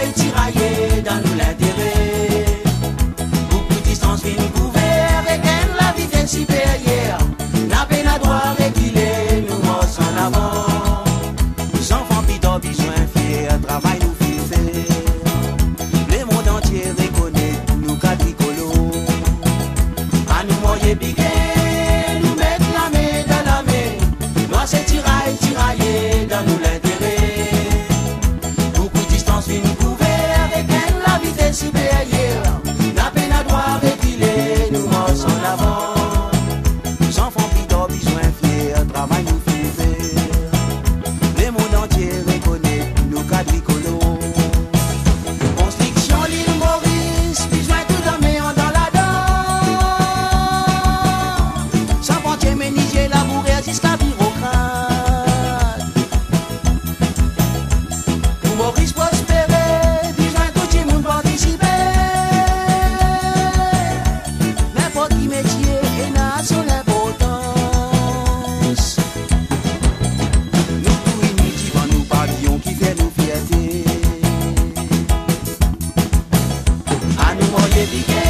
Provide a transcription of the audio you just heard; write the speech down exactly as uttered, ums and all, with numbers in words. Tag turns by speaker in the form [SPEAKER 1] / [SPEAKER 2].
[SPEAKER 1] tiraille, tirailler dans nous l'intérêt. Beaucoup de distance vient nous couvrir avec elle la vitesse supérieure. La peine à droit réguler, nous mosse en avant. Nous enfants pis besoin fiers, travail nous fait faire. Le monde entier reconnaît nous quadricolos. À nous moyer piquer, nous mettre la main dans la main. Nous c'est tiraille, tirailler dans nous l'intérêt. Beaucoup de distance vient nous couvrir avec elle la vitesse supérieure. La peine à droit réguler, nous mosse en avant. Nous enfants pis besoin fiers, travail nous fait faire. Le monde entier reconnaît nous quadricolos. Construction l'île Maurice, besoin tout en méant dans la dent. Sans frontières méniger, labourer jusqu'à bureaucrate. Pour Maurice prospérer, besoin tout le monde participer. N'importe qui métier et n'a son importance. Nous tout unis devant nous pavillons qui fait nous fierté. À nous moyer piquer.